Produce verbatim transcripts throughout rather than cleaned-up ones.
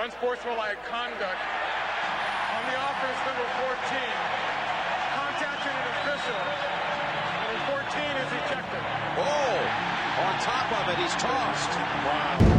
unsportsmanlike conduct. On the offense, number fourteen, contacting an official. Number fourteen is ejected. Oh, on top of it, he's tossed. Wow.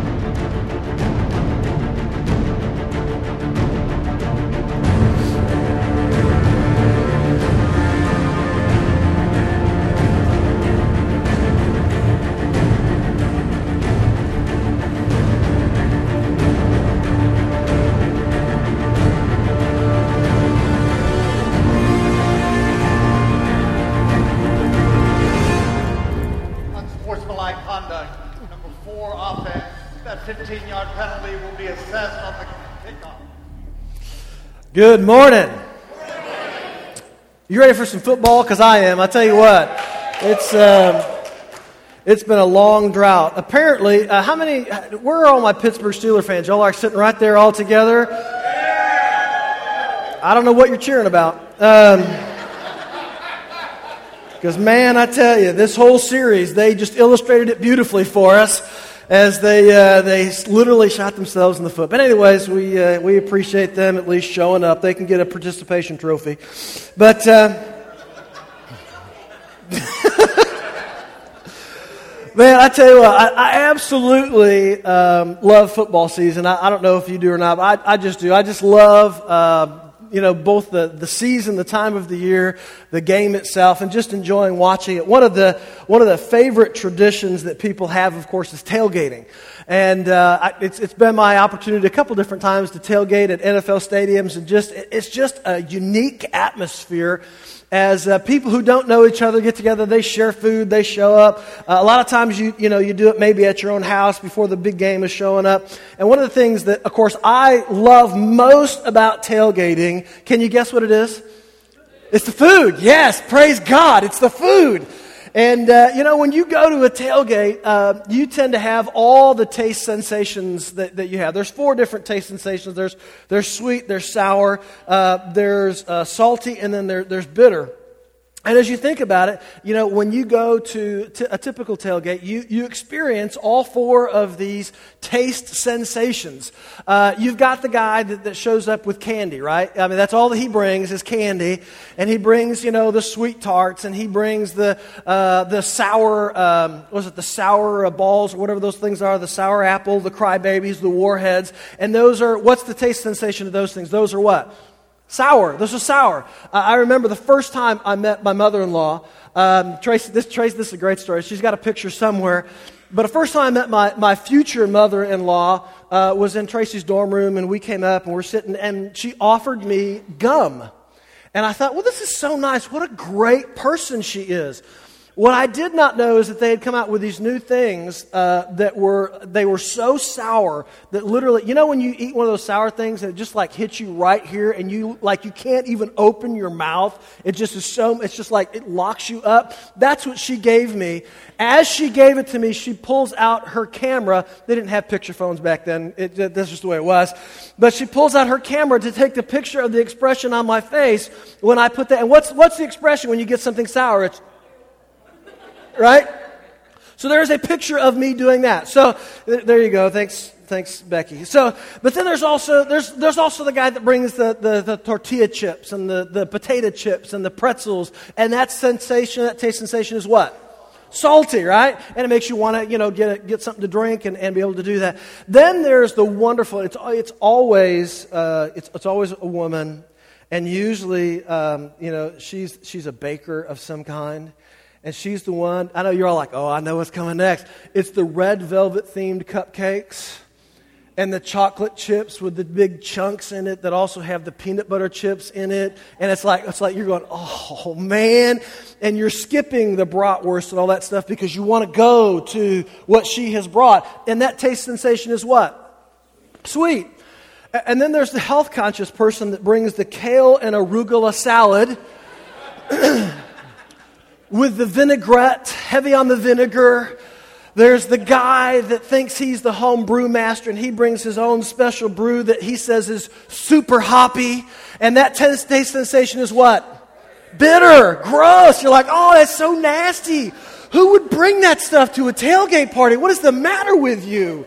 Unsportsmanlike conduct. Number four offense. That fifteen-yard penalty will be assessed on the kickoff. Good morning. You ready for some football? Because I am. I tell you what, it's um, it's been a long drought. Apparently, uh, how many? Where are all my Pittsburgh Steelers fans? Y'all are sitting right there all together. I don't know what you're cheering about. Um, Because, man, I tell you, this whole series, they just illustrated it beautifully for us as they uh, they literally shot themselves in the foot. But anyways, we uh, we appreciate them at least showing up. They can get a participation trophy. But, uh, man, I tell you what, I, I absolutely um, love football season. I, I don't know if you do or not, but I, I just do. I just love Uh, You know, both the, the season, the time of the year, the game itself, and just enjoying watching it. One of the one of the favorite traditions that people have, of course, is tailgating. And uh, I, it's it's been my opportunity a couple different times to tailgate at N F L stadiums, and just it's just a unique atmosphere. As uh, people who don't know each other get together, they share food, they show up. Uh, a lot of times, you you know, you do it maybe at your own house before the big game is showing up. And one of the things that, of course, I love most about tailgating, can you guess what it is? It's the food. Yes, praise God, it's the food. And, uh, you know, when you go to a tailgate, uh, you tend to have all the taste sensations that, that you have. There's four different taste sensations. There's there's sweet, there's sour, uh, there's uh, salty, and then there, there's bitter. And as you think about it, you know, when you go to, to a typical tailgate, you, you experience all four of these taste sensations. Uh, you've got the guy that, that shows up with candy, right? I mean, that's all that he brings is candy. And he brings, you know, the sweet tarts, and he brings the uh, the sour, um, what was it, the sour uh, balls, or whatever those things are, the sour apple, the crybabies, the warheads. And those are, what's the taste sensation of those things? Those are what? Sour. Those are sour. Uh, I remember the first time I met my mother-in-law. Um, Tracy, this Tracy, this is a great story. She's got a picture somewhere. But the first time I met my, my future mother-in-law uh, was in Tracy's dorm room, and we came up and we're sitting, and she offered me gum. And I thought, well, this is so nice. What a great person she is. What I did not know is that they had come out with these new things uh, that were, they were so sour that literally, you know when you eat one of those sour things and it just like hits you right here and you, like you can't even open your mouth. It just is so, it's just like it locks you up. That's what she gave me. As she gave it to me, she pulls out her camera. They didn't have picture phones back then. It, that's just the way it was. But she pulls out her camera to take the picture of the expression on my face when I put that. And what's, what's the expression when you get something sour? It's, right? So there's a picture of me doing that. So th- there you go. Thanks, thanks, Becky. So, but then there's also there's there's also the guy that brings the, the, the tortilla chips and the, the potato chips and the pretzels, and that sensation, that taste sensation is what? Salty, right? And it makes you want to, you know, get a, get something to drink and, and be able to do that. Then there's the wonderful. It's it's always uh, it's it's always a woman, and usually um, you know she's she's a baker of some kind. And she's the one, I know you're all like, oh, I know what's coming next. It's the red velvet themed cupcakes and the chocolate chips with the big chunks in it that also have the peanut butter chips in it. And it's like, it's like you're going, oh, man. And you're skipping the bratwurst and all that stuff because you want to go to what she has brought. And that taste sensation is what? Sweet. And then there's the health conscious person that brings the kale and arugula salad with the vinaigrette, heavy on the vinegar. There's the guy that thinks he's the home brew master, and he brings his own special brew that he says is super hoppy. And that taste sensation is what? Bitter, gross. You're like, oh, that's so nasty. Who would bring that stuff to a tailgate party? What is the matter with you?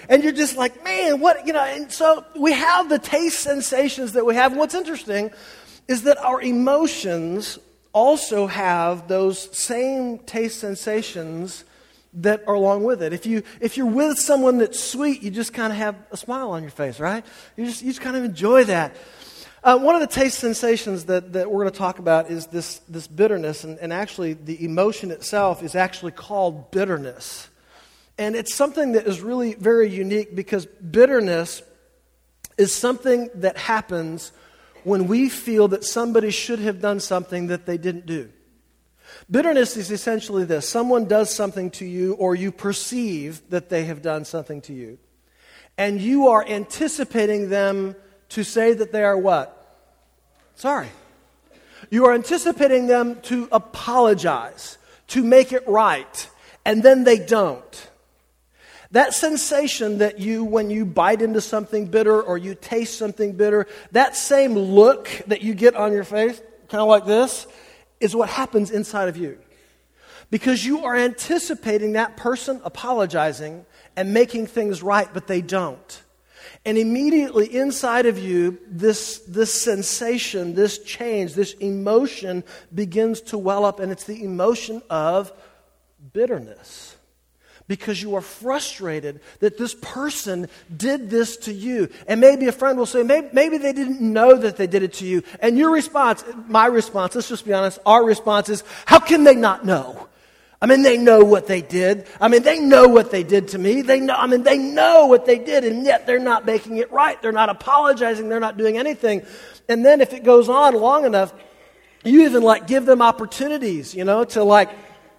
And you're just like, man, what, you know, and so we have the taste sensations that we have. And what's interesting is that our emotions also have those same taste sensations that are along with it. If you if you're with someone that's sweet, you just kind of have a smile on your face, right? You just you just kind of enjoy that. Uh, one of the taste sensations that, that we're going to talk about is this this bitterness, and, and actually the emotion itself is actually called bitterness. And it's something that is really very unique because bitterness is something that happens when we feel that somebody should have done something that they didn't do. Bitterness is essentially this. Someone does something to you, or you perceive that they have done something to you. And you are anticipating them to say that they are what? Sorry. You are anticipating them to apologize, to make it right, and then they don't. That sensation that you, when you bite into something bitter or you taste something bitter, that same look that you get on your face, kind of like this, is what happens inside of you. Because you are anticipating that person apologizing and making things right, but they don't. And immediately inside of you, this, this sensation, this change, this emotion begins to well up, and it's the emotion of bitterness. Because you are frustrated that this person did this to you. And maybe a friend will say, maybe, maybe they didn't know that they did it to you. And your response, my response, let's just be honest, our response is, how can they not know? I mean, they know what they did. I mean, they know what they did to me. They know, I mean, they know what they did, and yet they're not making it right. They're not apologizing. They're not doing anything. And then if it goes on long enough, you even like give them opportunities, you know, to like,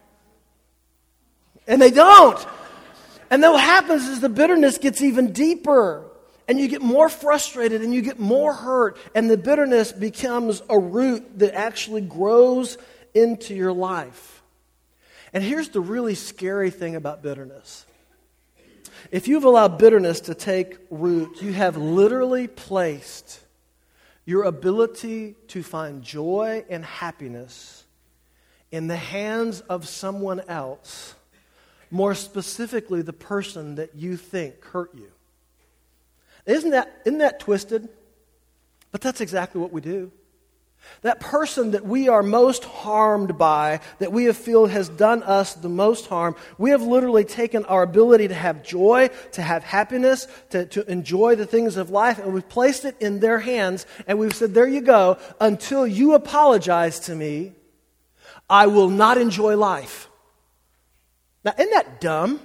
and they don't. And then what happens is the bitterness gets even deeper. And you get more frustrated and you get more hurt. And the bitterness becomes a root that actually grows into your life. And here's the really scary thing about bitterness. If you've allowed bitterness to take root, you have literally placed your ability to find joy and happiness in the hands of someone else. More specifically, the person that you think hurt you. Isn't that, isn't that twisted? But that's exactly what we do. That person that we are most harmed by, that we have feel has done us the most harm, we have literally taken our ability to have joy, to have happiness, to, to enjoy the things of life, and we've placed it in their hands, and we've said, there you go, until you apologize to me, I will not enjoy life. Now, isn't that dumb?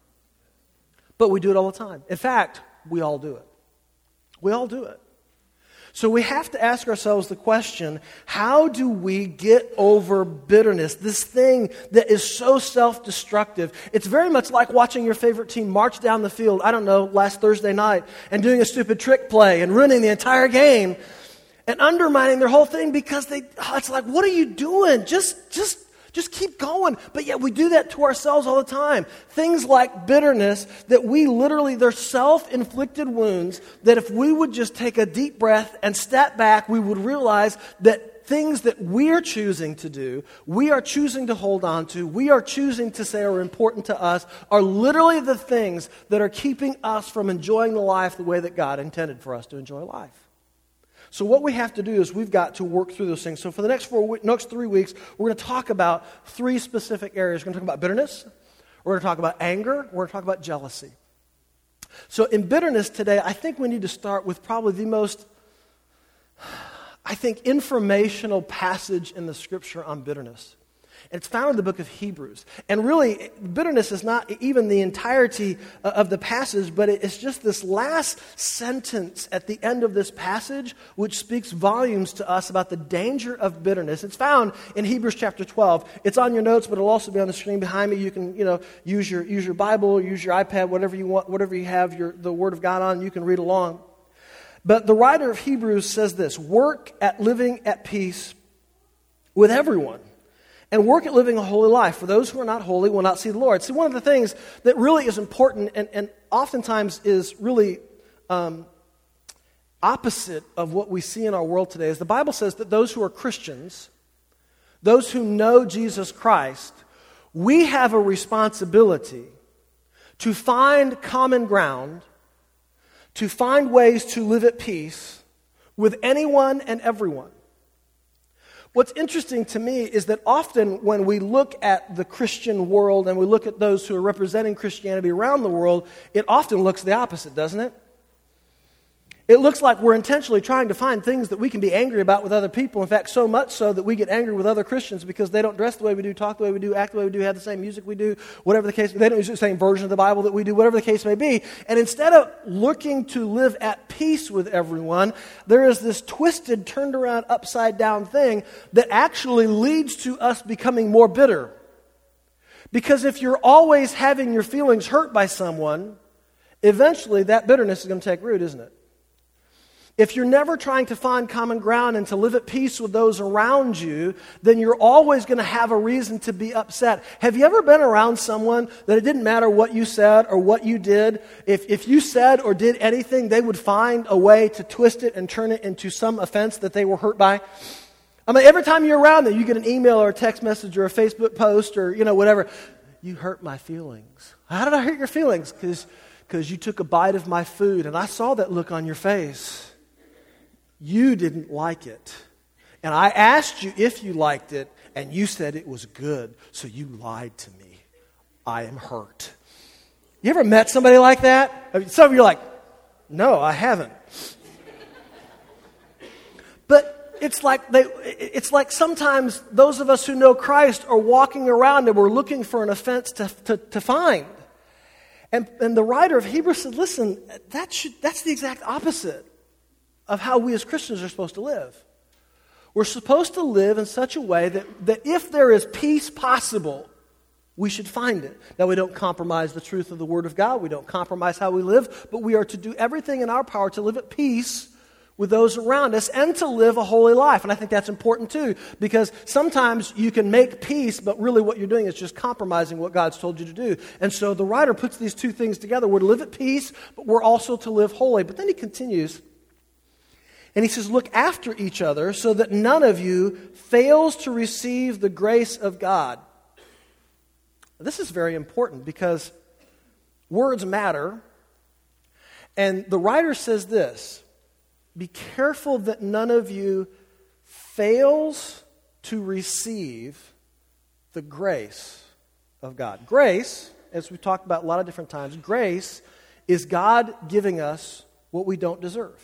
But we do it all the time. In fact, we all do it. We all do it. So we have to ask ourselves the question, how do we get over bitterness, this thing that is so self-destructive? It's very much like watching your favorite team march down the field, I don't know, last Thursday night, and doing a stupid trick play and ruining the entire game and undermining their whole thing because they, it's like, what are you doing? Just, just, Just keep going. But yet we do that to ourselves all the time. Things like bitterness that we literally, they're self-inflicted wounds that if we would just take a deep breath and step back, we would realize that things that we're choosing to do, we are choosing to hold on to, we are choosing to say are important to us, are literally the things that are keeping us from enjoying the life the way that God intended for us to enjoy life. So what we have to do is we've got to work through those things. So for the next four, next three weeks, we're going to talk about three specific areas. We're going to talk about bitterness. We're going to talk about anger. We're going to talk about jealousy. So in bitterness today, I think we need to start with probably the most, I think, informational passage in the Scripture on bitterness. And it's found in the book of Hebrews. And really, bitterness is not even the entirety of the passage, but it's just this last sentence at the end of this passage which speaks volumes to us about the danger of bitterness. It's found in Hebrews chapter twelve. It's on your notes, but it'll also be on the screen behind me. You can, you know, use your use your Bible, use your iPad, whatever you want, whatever you have your the Word of God on, you can read along. But the writer of Hebrews says this: work at living at peace with everyone. And work at living a holy life. For those who are not holy will not see the Lord. See, one of the things that really is important and, and oftentimes is really um, opposite of what we see in our world today is the Bible says that those who are Christians, those who know Jesus Christ, we have a responsibility to find common ground, to find ways to live at peace with anyone and everyone. What's interesting to me is that often when we look at the Christian world and we look at those who are representing Christianity around the world, it often looks the opposite, doesn't it? It looks like we're intentionally trying to find things that we can be angry about with other people. In fact, so much so that we get angry with other Christians because they don't dress the way we do, talk the way we do, act the way we do, have the same music we do, whatever the case. They don't use the same version of the Bible that we do, whatever the case may be. And instead of looking to live at peace with everyone, there is this twisted, turned around, upside down thing that actually leads to us becoming more bitter. Because if you're always having your feelings hurt by someone, eventually that bitterness is going to take root, isn't it? If you're never trying to find common ground and to live at peace with those around you, then you're always going to have a reason to be upset. Have you ever been around someone that it didn't matter what you said or what you did? If, if you said or did anything, they would find a way to twist it and turn it into some offense that they were hurt by? I mean, every time you're around them, you get an email or a text message or a Facebook post or, you know, whatever. You hurt my feelings. How did I hurt your feelings? Because because you took a bite of my food and I saw that look on your face. You didn't like it. And I asked you if you liked it, and you said it was good, so you lied to me. I am hurt. You ever met somebody like that? I mean, some of you are like, no, I haven't. But it's like they, it's like sometimes those of us who know Christ are walking around and we're looking for an offense to, to, to find. And, and the writer of Hebrews said, listen, that should, that's the exact opposite of how we as Christians are supposed to live. We're supposed to live in such a way that, that if there is peace possible, we should find it. Now, we don't compromise the truth of the Word of God. We don't compromise how we live, but we are to do everything in our power to live at peace with those around us and to live a holy life. And I think that's important too, because sometimes you can make peace, but really what you're doing is just compromising what God's told you to do. And so the writer puts these two things together. We're to live at peace, but we're also to live holy. But then he continues, and he says, look after each other so that none of you fails to receive the grace of God. This is very important because words matter. And the writer says this, be careful that none of you fails to receive the grace of God. Grace, as we've talked about a lot of different times, grace is God giving us what we don't deserve.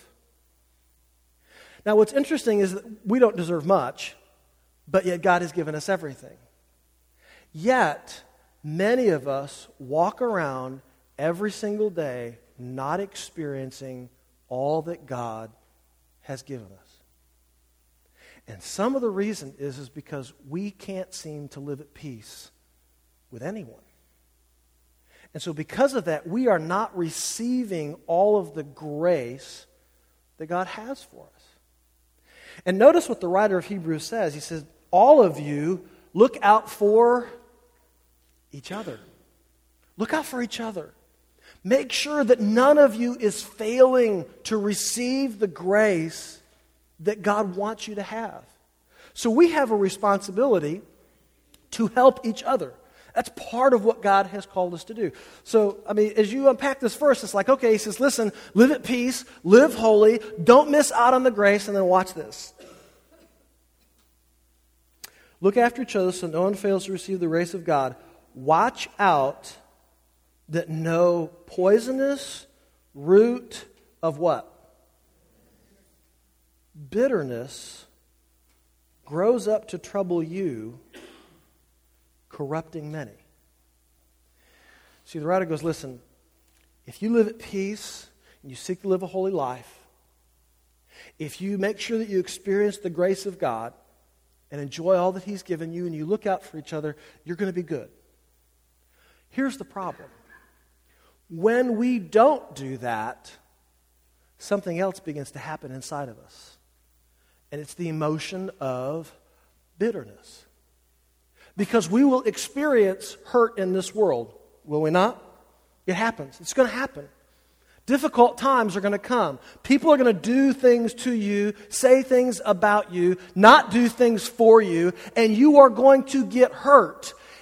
Now, what's interesting is that we don't deserve much, but yet God has given us everything. Yet, many of us walk around every single day not experiencing all that God has given us. And some of the reason is, is because we can't seem to live at peace with anyone. And so because of that, we are not receiving all of the grace that God has for us. And notice what the writer of Hebrews says. He says, all of you look out for each other. Look out for each other. Make sure that none of you is failing to receive the grace that God wants you to have. So we have a responsibility to help each other. That's part of what God has called us to do. So, I mean, as you unpack this verse, it's like, okay, he says, listen, live at peace, live holy, don't miss out on the grace, and then watch this. Look after each other so no one fails to receive the grace of God. Watch out that no poisonous root of what? Bitterness grows up to trouble you, corrupting many. See, the writer goes, listen, if you live at peace and you seek to live a holy life, if you make sure that you experience the grace of God and enjoy all that He's given you and you look out for each other, you're going to be good. Here's the problem. When we don't do that, something else begins to happen inside of us. And it's the emotion of bitterness. Because we will experience hurt in this world, will we not? It happens. It's going to happen. Difficult times are going to come. People are going to do things to you, say things about you, not do things for you, and you are going to get hurt.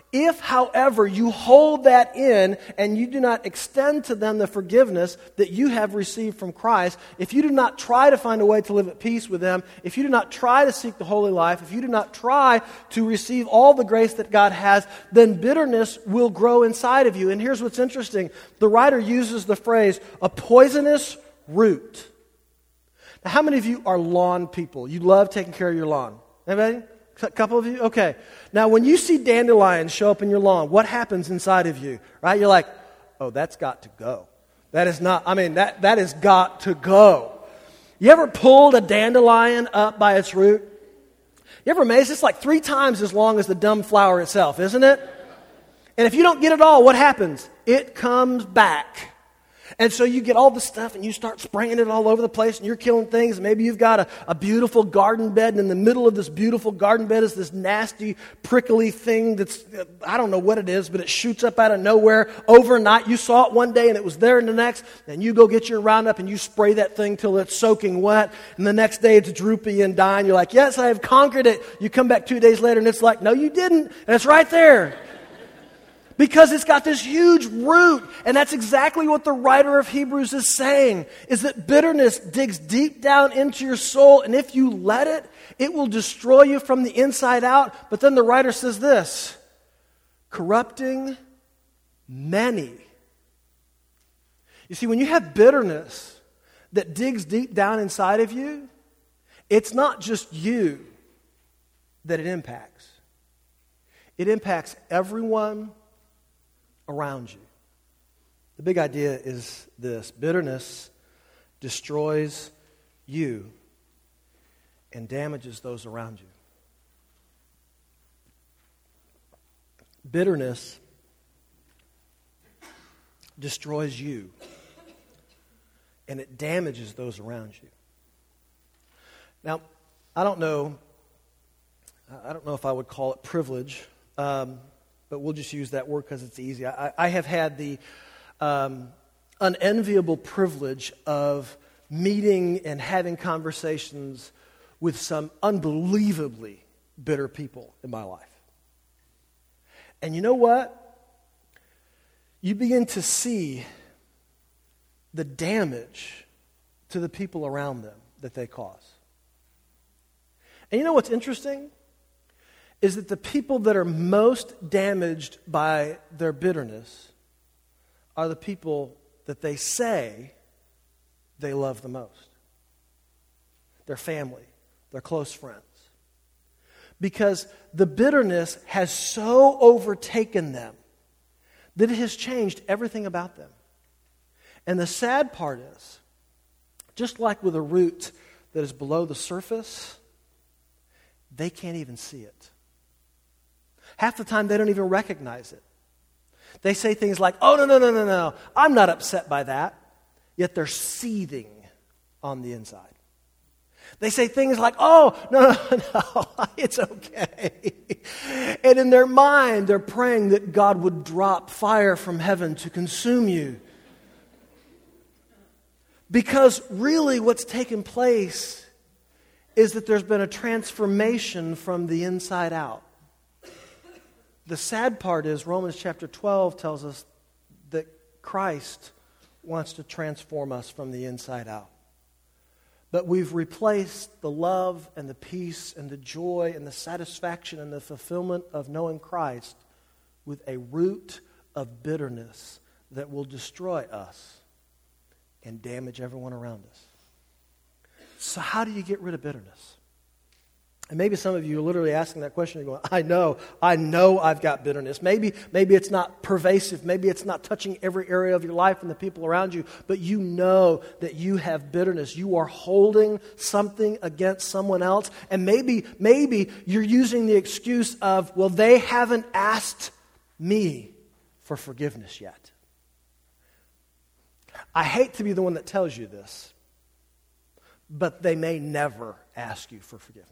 If, however, you hold that in and you do not extend to them the forgiveness that you have received from Christ, if you do not try to find a way to live at peace with them, if you do not try to seek the holy life, if you do not try to receive all the grace that God has, then bitterness will grow inside of you. And here's what's interesting. The writer uses the phrase, a poisonous root. Now, how many of you are lawn people? You love taking care of your lawn. Anybody? A couple of you? Okay. Now, when you see dandelions show up in your lawn, what happens inside of you? Right? You're like, oh, that's got to go. That is not, I mean, that, that has got to go. You ever pulled a dandelion up by its root? You ever amazed? It's like three times as long as the dumb flower itself, isn't it? And if you don't get it all, what happens? It comes back. And so you get all the stuff and you start spraying it all over the place and you're killing things. Maybe you've got a, a beautiful garden bed, and in the middle of this beautiful garden bed is this nasty, prickly thing that's, I don't know what it is, but it shoots up out of nowhere overnight. You saw it one day and it was there in the next. And you go get your Roundup and you spray that thing till it's soaking wet. And the next day it's droopy and dying. You're like, yes, I have conquered it. You come back two days later and it's like, no, you didn't. And it's right there. Because it's got this huge root. And that's exactly what the writer of Hebrews is saying, is that bitterness digs deep down into your soul, and if you let it, it will destroy you from the inside out. But then the writer says this, corrupting many. You see, when you have bitterness that digs deep down inside of you, it's not just you that it impacts. It impacts everyone around you. The big idea is this: bitterness destroys you and damages those around you. Bitterness destroys you and it damages those around you. Now, I don't know, I don't know if I would call it privilege, um, but we'll just use that word because it's easy. I, I have had the um, unenviable privilege of meeting and having conversations with some unbelievably bitter people in my life. And you know what? You begin to see the damage to the people around them that they cause. And you know what's interesting? Is that the people that are most damaged by their bitterness are the people that they say they love the most. Their family, their close friends. Because the bitterness has so overtaken them that it has changed everything about them. And the sad part is, just like with a root that is below the surface, they can't even see it. Half the time, they don't even recognize it. They say things like, oh, no, no, no, no, no, I'm not upset by that. Yet they're seething on the inside. They say things like, oh, no, no, no, it's okay. And in their mind, they're praying that God would drop fire from heaven to consume you. Because really what's taken place is that there's been a transformation from the inside out. The sad part is Romans chapter twelve tells us that Christ wants to transform us from the inside out. But we've replaced the love and the peace and the joy and the satisfaction and the fulfillment of knowing Christ with a root of bitterness that will destroy us and damage everyone around us. So how do you get rid of bitterness? And maybe some of you are literally asking that question. You're going, I know, I know I've got bitterness. Maybe, maybe it's not pervasive. Maybe it's not touching every area of your life and the people around you. But you know that you have bitterness. You are holding something against someone else. And maybe, maybe you're using the excuse of, well, they haven't asked me for forgiveness yet. I hate to be the one that tells you this, but they may never ask you for forgiveness.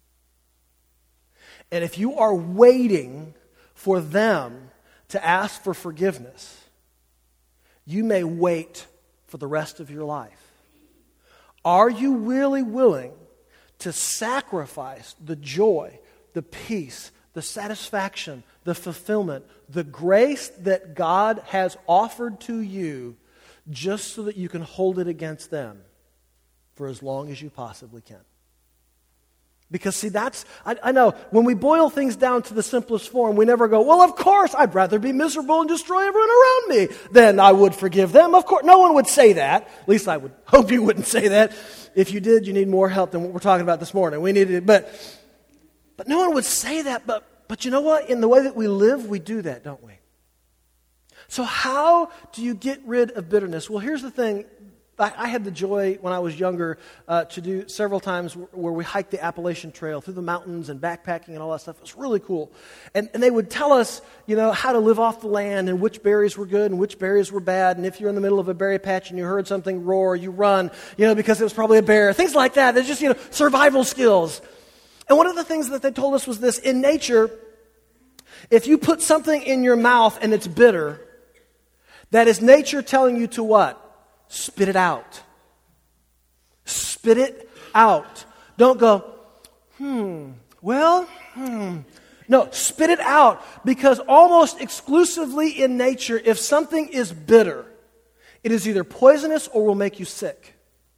And if you are waiting for them to ask for forgiveness, you may wait for the rest of your life. Are you really willing to sacrifice the joy, the peace, the satisfaction, the fulfillment, the grace that God has offered to you just so that you can hold it against them for as long as you possibly can. Because see, that's, I, I know, when we boil things down to the simplest form, we never go, well, of course, I'd rather be miserable and destroy everyone around me than I would forgive them. Of course, no one would say that. At least I would hope you wouldn't say that. If you did, you need more help than what we're talking about this morning. We needed, but, but no one would say that. But, but you know what? In the way that we live, we do that, don't we? So how do you get rid of bitterness? Well, here's the thing. I had the joy when I was younger uh, to do several times where we hiked the Appalachian Trail through the mountains and backpacking and all that stuff. It was really cool. And, and they would tell us, you know, how to live off the land and which berries were good and which berries were bad. And if you're in the middle of a berry patch and you heard something roar, you run, you know, because it was probably a bear. Things like that. They're just, you know, survival skills. And one of the things that they told us was this: in nature, if you put something in your mouth and it's bitter, that is nature telling you to what? Spit it out. Spit it out. Don't go, hmm, well, hmm. No, spit it out. Because almost exclusively in nature, if something is bitter, it is either poisonous or will make you sick.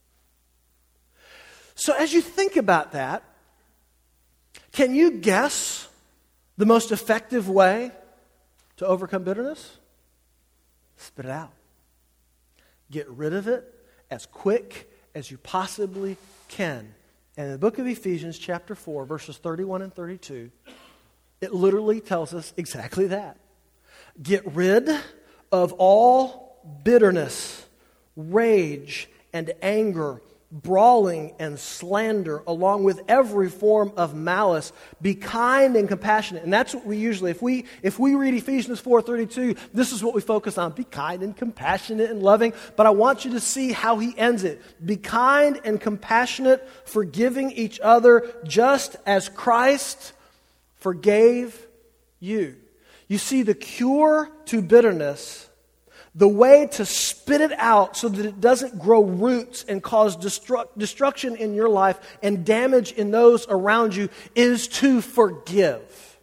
So as you think about that, can you guess the most effective way to overcome bitterness? Spit it out. Get rid of it as quick as you possibly can. And in the book of Ephesians, chapter four, verses thirty-one and thirty-two, it literally tells us exactly that. Get rid of all bitterness, rage, and anger, brawling and slander, along with every form of malice. Be kind and compassionate. And that's what we usually, if we if we read Ephesians four thirty-two, this is what we focus on. Be kind and compassionate and loving. But I want you to see how he ends it. Be kind and compassionate, forgiving each other, just as Christ forgave you. You see, the cure to bitterness, the way to spit it out so that it doesn't grow roots and cause destru- destruction in your life and damage in those around you, is to forgive.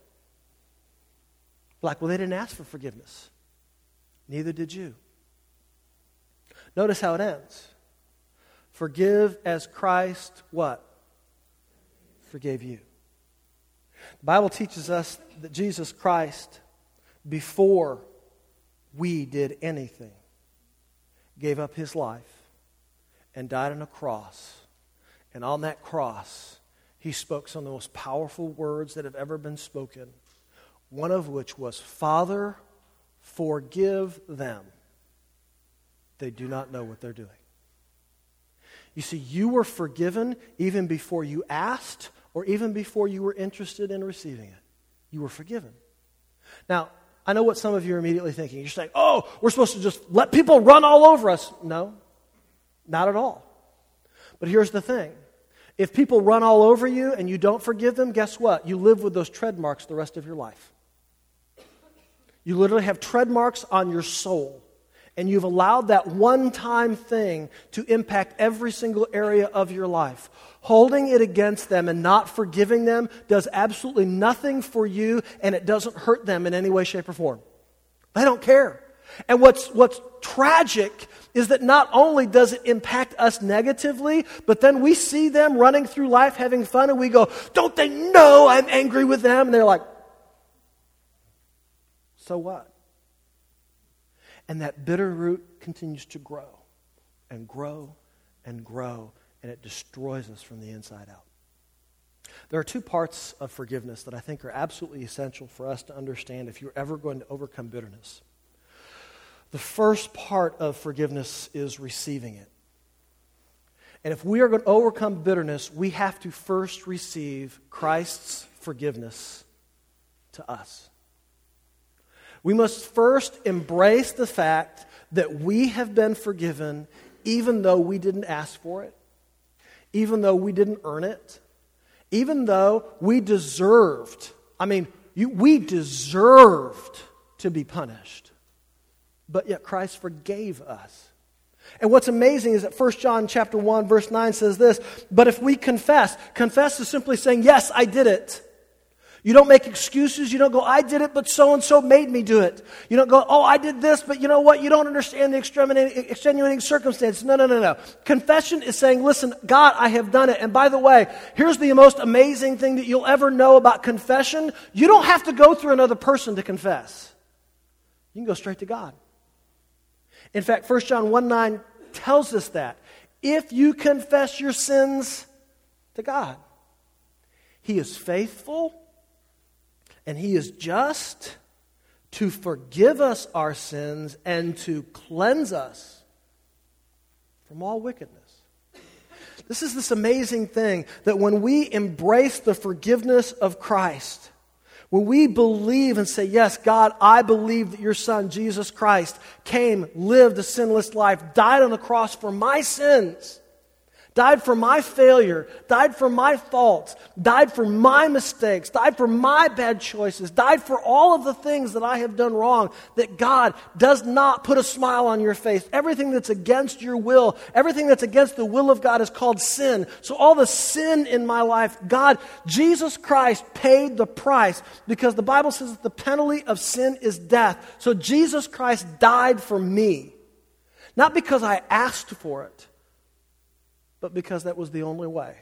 Like, well, they didn't ask for forgiveness. Neither did you. Notice how it ends. Forgive as Christ, what? Forgave you. The Bible teaches us that Jesus Christ, before we did anything, gave up his life and died on a cross. And on that cross, he spoke some of the most powerful words that have ever been spoken. One of which was, Father, forgive them. They do not know what they're doing. You see, you were forgiven even before you asked or even before you were interested in receiving it. You were forgiven. Now, I know what some of you are immediately thinking. You're saying, oh, we're supposed to just let people run all over us. No, not at all. But here's the thing. If people run all over you and you don't forgive them, guess what? You live with those tread marks the rest of your life. You literally have tread marks on your soul. And you've allowed that one-time thing to impact every single area of your life. Holding it against them and not forgiving them does absolutely nothing for you, and it doesn't hurt them in any way, shape, or form. They don't care. And what's what's tragic is that not only does it impact us negatively, but then we see them running through life having fun, and we go, don't they know I'm angry with them? And they're like, so what? And that bitter root continues to grow and grow and grow, and it destroys us from the inside out. There are two parts of forgiveness that I think are absolutely essential for us to understand if you're ever going to overcome bitterness. The first part of forgiveness is receiving it. And if we are going to overcome bitterness, we have to first receive Christ's forgiveness to us. We must first embrace the fact that we have been forgiven even though we didn't ask for it, even though we didn't earn it, even though we deserved, I mean, you, we deserved to be punished. But yet Christ forgave us. And what's amazing is that First John chapter one, verse nine says this, but if we confess, confess is simply saying, yes, I did it. You don't make excuses. You don't go, I did it, but so-and-so made me do it. You don't go, oh, I did this, but you know what? You don't understand the extenuating, extenuating circumstances. No, no, no, no. Confession is saying, listen, God, I have done it. And by the way, here's the most amazing thing that you'll ever know about confession. You don't have to go through another person to confess. You can go straight to God. In fact, First John one nine tells us that. If you confess your sins to God, He is faithful and He is just to forgive us our sins and to cleanse us from all wickedness. This is this amazing thing that when we embrace the forgiveness of Christ, when we believe and say, yes, God, I believe that your Son, Jesus Christ, came, lived a sinless life, died on the cross for my sins, died for my failure, died for my faults, died for my mistakes, died for my bad choices, died for all of the things that I have done wrong, that God does not put a smile on your face. Everything that's against your will, everything that's against the will of God is called sin. So all the sin in my life, God, Jesus Christ paid the price because the Bible says that the penalty of sin is death. So Jesus Christ died for me. Not because I asked for it, but because that was the only way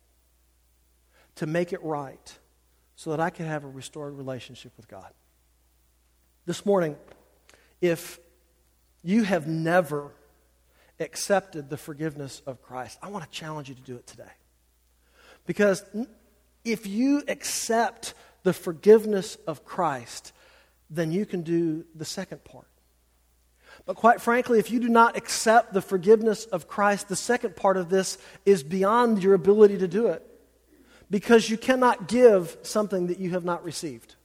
to make it right so that I could have a restored relationship with God. This morning, if you have never accepted the forgiveness of Christ, I want to challenge you to do it today. Because if you accept the forgiveness of Christ, then you can do the second part. But quite frankly, if you do not accept the forgiveness of Christ, the second part of this is beyond your ability to do it. Because you cannot give something that you have not received.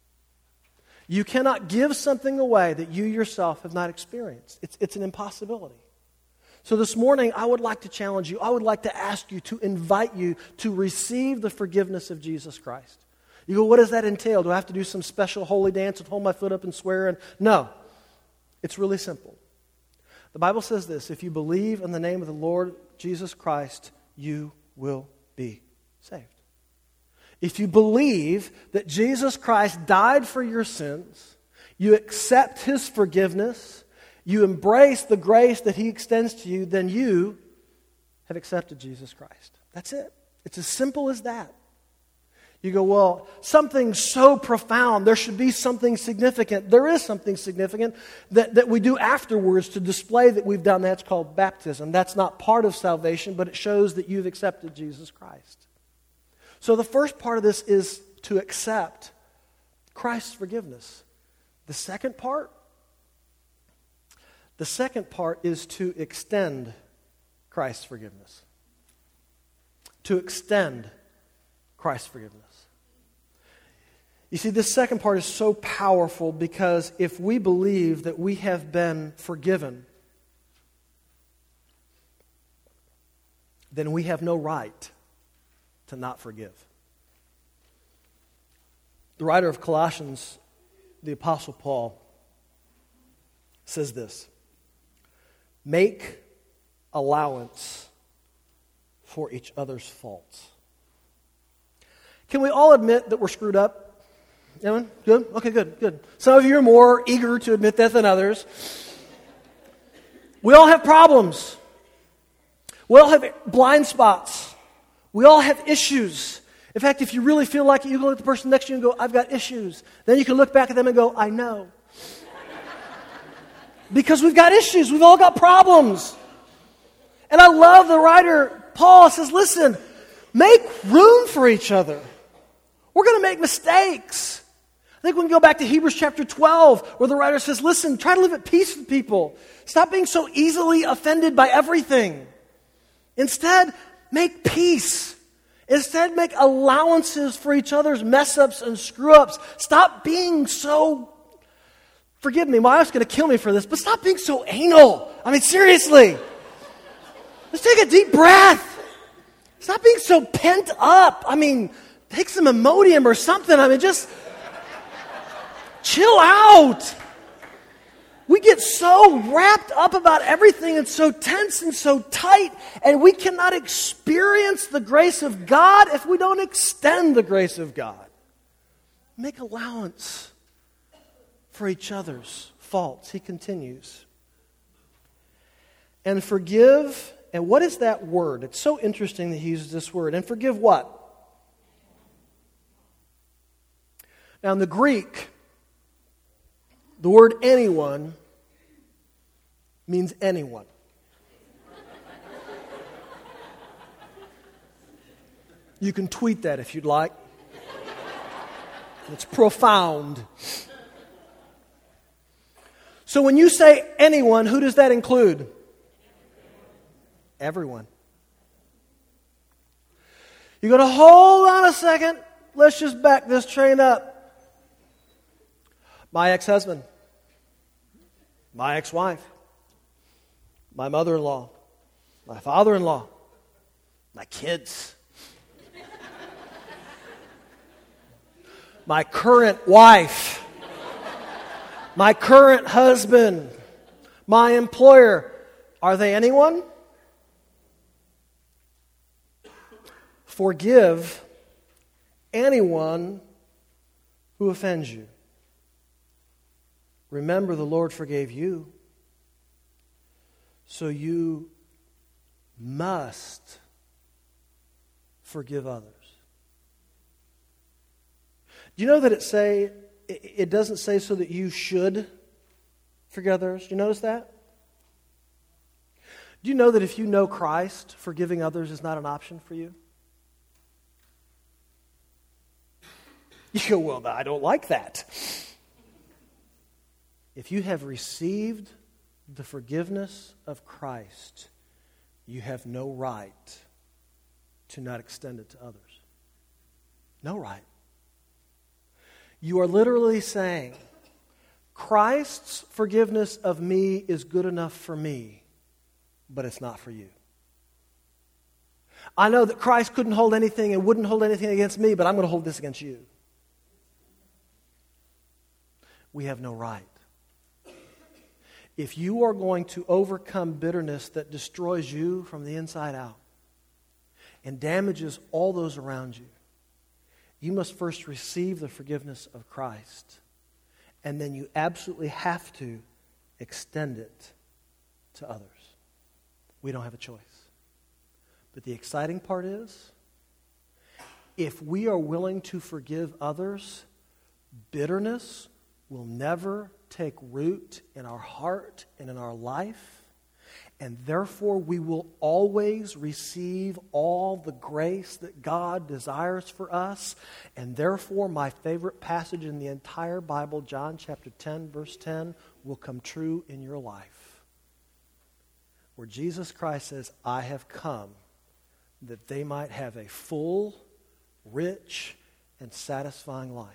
You cannot give something away that you yourself have not experienced. It's, it's an impossibility. So this morning, I would like to challenge you. I would like to ask you, to invite you to receive the forgiveness of Jesus Christ. You go, what does that entail? Do I have to do some special holy dance and hold my foot up and swear? And no. It's really simple. The Bible says this, if you believe in the name of the Lord Jesus Christ, you will be saved. If you believe that Jesus Christ died for your sins, you accept His forgiveness, you embrace the grace that He extends to you, then you have accepted Jesus Christ. That's it. It's as simple as that. You go, well, something so profound, there should be something significant. There is something significant that, that we do afterwards to display that we've done. That's called baptism. That's not part of salvation, but it shows that you've accepted Jesus Christ. So the first part of this is to accept Christ's forgiveness. The second part, the second part is to extend Christ's forgiveness. To extend Christ's forgiveness. You see, this second part is so powerful because if we believe that we have been forgiven, then we have no right to not forgive. The writer of Colossians, the Apostle Paul, says this: make allowance for each other's faults. Can we all admit that we're screwed up? Anyone? Good? Okay, good, good. Some of you are more eager to admit that than others. We all have problems. We all have blind spots. We all have issues. In fact, if you really feel like it, you go look at the person next to you and go, I've got issues. Then you can look back at them and go, I know. Because we've got issues. We've all got problems. And I love the writer, Paul says, listen, make room for each other. We're going to make mistakes. I think we can go back to Hebrews chapter twelve, where the writer says, listen, try to live at peace with people. Stop being so easily offended by everything. Instead, make peace. Instead, make allowances for each other's mess-ups and screw-ups. Stop being so, forgive me, my wife's going to kill me for this, but stop being so anal. I mean, seriously. Let's take a deep breath. Stop being so pent up. I mean, take some Imodium or something. I mean, just chill out. We get so wrapped up about everything and so tense and so tight, and we cannot experience the grace of God if we don't extend the grace of God. make allowance for each other's faults. He continues. And forgive, and what is that word? It's so interesting that he uses this word. And forgive what? Now in the Greek, the word anyone means anyone. You can tweet that if you'd like. It's profound. So when you say anyone, who does that include? Everyone. You're going to hold on a second. Let's just back this train up. My ex-husband, my ex-wife, my mother-in-law, my father-in-law, my kids, my current wife, my current husband, my employer. Are they anyone? Forgive anyone who offends you. Remember, the Lord forgave you, so you must forgive others. Do you know that it say it doesn't say so that you should forgive others? Do you notice that? Do you know that if you know Christ, forgiving others is not an option for you? You go, well, I don't like that. If you have received the forgiveness of Christ, you have no right to not extend it to others. No right. You are literally saying, Christ's forgiveness of me is good enough for me, but it's not for you. I know that Christ couldn't hold anything and wouldn't hold anything against me, but I'm going to hold this against you. We have no right. If you are going to overcome bitterness that destroys you from the inside out and damages all those around you, you must first receive the forgiveness of Christ, and then you absolutely have to extend it to others. We don't have a choice. But the exciting part is, if we are willing to forgive others, bitterness will never take root in our heart and in our life, and therefore we will always receive all the grace that God desires for us. And therefore my favorite passage in the entire Bible, John chapter ten, verse ten, will come true in your life, where Jesus Christ says, I have come that they might have a full, rich, and satisfying life.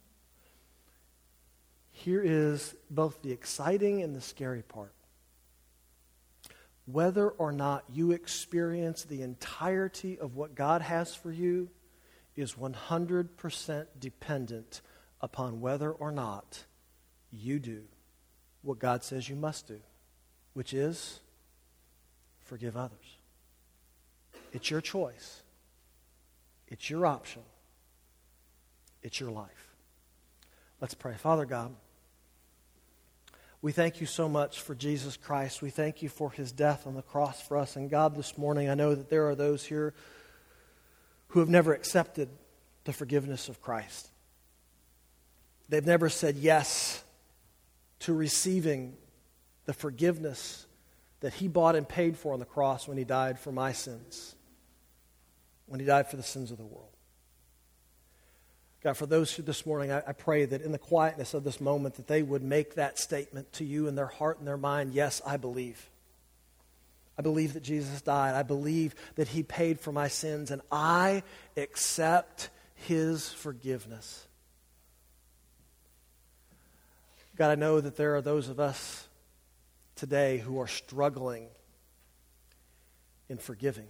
Here is both the exciting and the scary part. Whether or not you experience the entirety of what God has for you is one hundred percent dependent upon whether or not you do what God says you must do, which is forgive others. It's your choice. It's your option. It's your life. Let's pray. Father God, we thank you so much for Jesus Christ. We thank you for his death on the cross for us. And God, this morning, I know that there are those here who have never accepted the forgiveness of Christ. They've never said yes to receiving the forgiveness that he bought and paid for on the cross when he died for my sins, when he died for the sins of the world. God, for those who this morning, I, I pray that in the quietness of this moment that they would make that statement to you in their heart and their mind, yes, I believe. I believe that Jesus died. I believe that he paid for my sins, and I accept his forgiveness. God, I know that there are those of us today who are struggling in forgiving.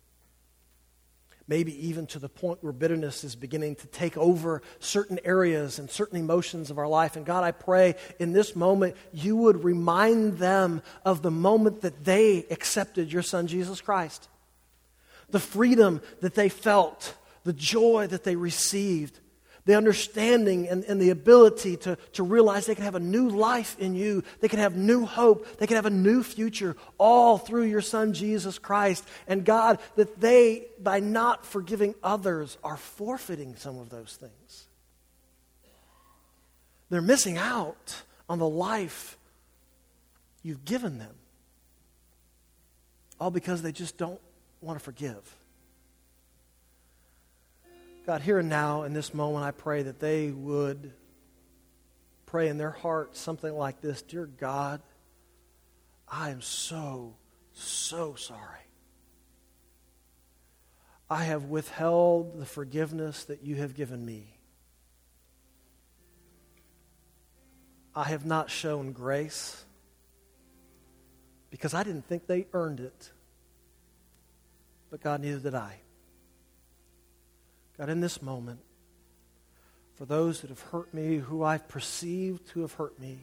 Maybe even to the point where bitterness is beginning to take over certain areas and certain emotions of our life. And God, I pray in this moment you would remind them of the moment that they accepted your Son, Jesus Christ. The freedom that they felt, the joy that they received, The understanding and, and the ability to, to realize they can have a new life in you. They can have new hope. They can have a new future, all through your Son, Jesus Christ. And God, that they, by not forgiving others, are forfeiting some of those things. They're missing out on the life you've given them. All because they just don't want to forgive. God, here and now, in this moment, I pray that they would pray in their heart something like this. Dear God, I am so, so sorry. I have withheld the forgiveness that you have given me. I have not shown grace because I didn't think they earned it. But God, neither did I. God, in this moment, for those that have hurt me, who I've perceived to have hurt me,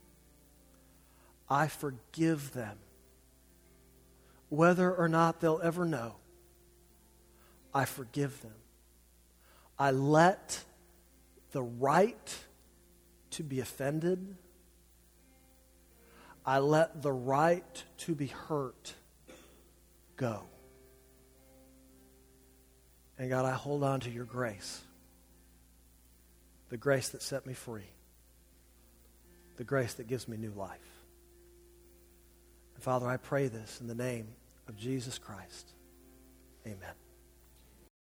I forgive them. Whether or not they'll ever know, I forgive them. I let the right to be offended, I let the right to be hurt go. And God, I hold on to your grace. The grace that set me free. The grace that gives me new life. And Father, I pray this in the name of Jesus Christ. Amen.